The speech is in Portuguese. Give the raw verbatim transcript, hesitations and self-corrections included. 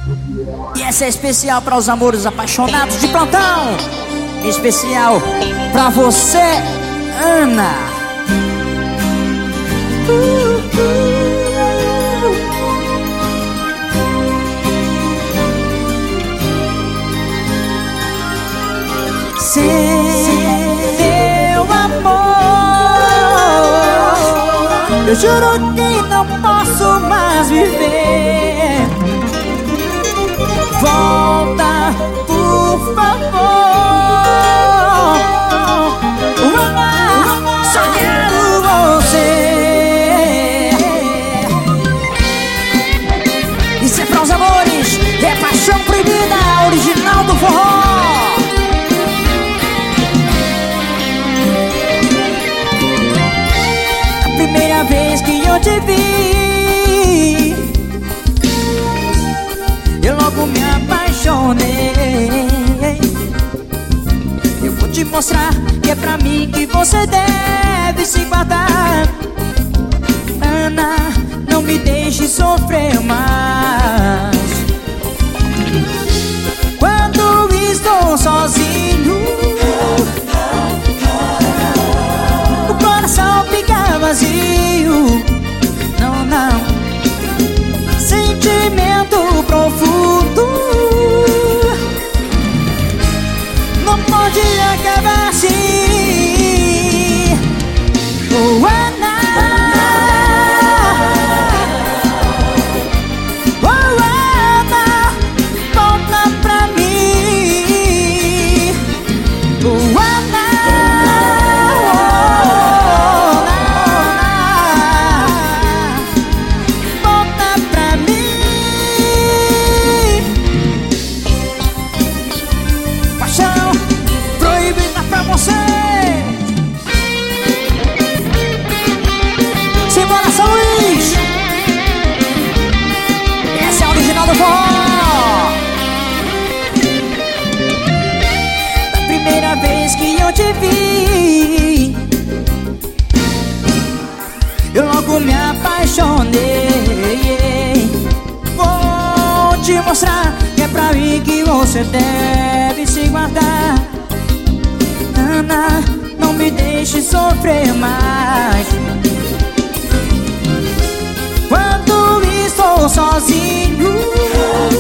E essa é especial para os amores apaixonados de plantão. Especial para você, Ana. uh, uh. Sem teu amor, eu juro que não posso mais viver. Volta, por favor. Ana, só quero você. Isso é para os amores, é Paixão Proibida, original do forró. Primeira vez que eu te vi, eu logo me apaixonei. Eu vou te mostrar que é pra mim que você deve se guardar. Ana, não me deixe sofrer mais. Quando estou sozinho, o coração fica vazio. Não, não. Sentimento profundo não pode acabar assim. Oh, Ana, oh, Ana, volta pra mim. Oh, Ana, simbora, São Luís! Essa é a original do forró. Da primeira vez que eu te vi, eu logo me apaixonei. Vou te mostrar que é pra mim que você deve se guardar. Ana, não me deixe sofrer mais. Quando estou sozinho,